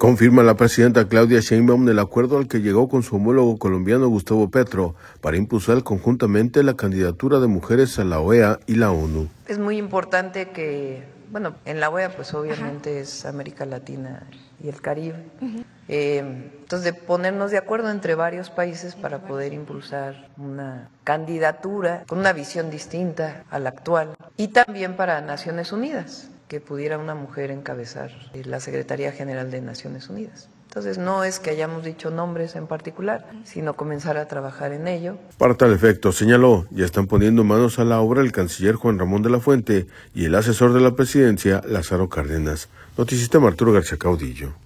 Confirma la presidenta Claudia Sheinbaum el acuerdo al que llegó con su homólogo colombiano Gustavo Petro para impulsar conjuntamente la candidatura de mujeres a la OEA y la ONU. Es muy importante que, en la OEA pues obviamente es América Latina y el Caribe. Entonces, de ponernos de acuerdo entre varios países para poder impulsar una candidatura con una visión distinta a la actual, y también para Naciones Unidas, que pudiera una mujer encabezar la Secretaría General de Naciones Unidas. Entonces, no es que hayamos dicho nombres en particular, sino comenzar a trabajar en ello. Para tal efecto, señaló, ya están poniendo manos a la obra el canciller Juan Ramón de la Fuente y el asesor de la presidencia, Lázaro Cárdenas. Noticista Arturo García Caudillo.